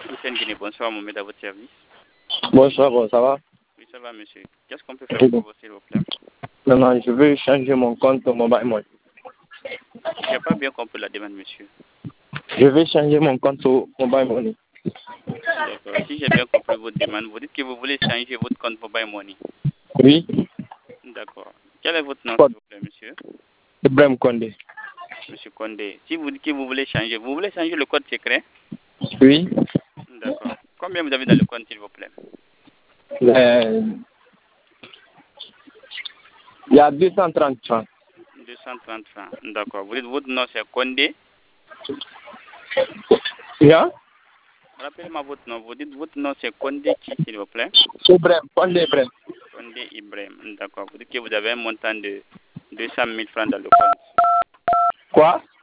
Hussein Guinée, bonsoir, Mohamed, à votre service. Bonsoir, bon, ça va? Oui, ça va, monsieur. Qu'est-ce qu'on peut faire pour vous, s'il vous plaît? Non, je veux changer mon compte au Mobile Money. Je n'ai pas bien compris la demande, monsieur. Je veux changer mon compte au Mobile Money. D'accord. Si j'ai bien compris votre demande, vous dites que vous voulez changer votre compte Mobile Money. Oui. D'accord. Quel est votre nom, s'il vous plaît, monsieur? Ibrahim Condé. Monsieur Condé. Si vous dites que vous voulez changer le code secret? Oui. D'accord. Combien vous avez dans le compte, s'il vous plaît? Il y a 230 francs. 230 francs. D'accord. Vous dites votre nom, c'est Condé? Bien? Rappelez-moi votre nom. Vous dites votre nom, c'est Condé qui, s'il vous plaît? Ibrahim, Condé Ibrahim. Condé Ibrahim. D'accord. Vous dites que vous avez un montant de 200 000 francs dans le compte. Quoi?